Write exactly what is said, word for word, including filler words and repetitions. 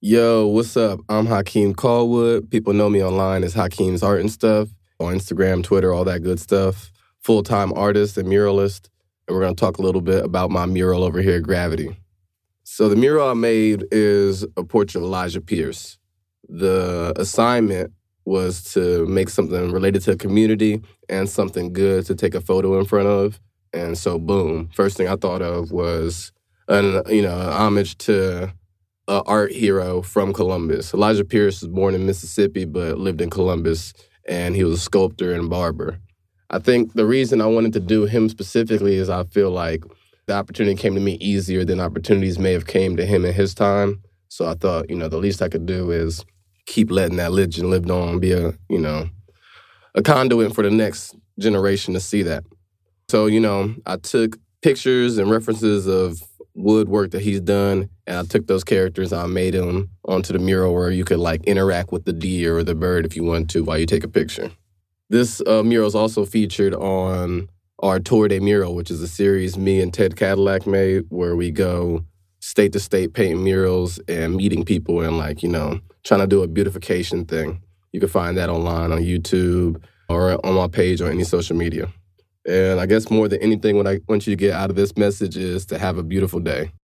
Yo, what's up? I'm Hakeem Callwood. People know me online as Hakeem's Art and Stuff on Instagram, Twitter, all that good stuff. Full-time artist and muralist. And we're going to talk a little bit about my mural over here at Gravity. So the mural I made is a portrait of Elijah Pierce. The assignment was to make something related to a community and something good to take a photo in front of. And so, boom, first thing I thought of was an, you know, an homage to an art hero from Columbus. Elijah Pierce was born in Mississippi but lived in Columbus, and he was a sculptor and barber. I think the reason I wanted to do him specifically is I feel like the opportunity came to me easier than opportunities may have came to him in his time. So I thought, you know, the least I could do is keep letting that legend live on, be a, you know, a conduit for the next generation to see that. So, you know, I took pictures and references of woodwork that he's done, and I took those characters, I made them onto the mural where you could, like, interact with the deer or the bird if you want to while you take a picture. This uh, mural is also featured on our Tour de Mural, which is a series me and Ted Cadillac made where we go state to state painting murals and meeting people and, like, you know, trying to do a beautification thing. You can find that online on YouTube or on my page or any social media. And I guess more than anything, what I want you to get out of this message is to have a beautiful day.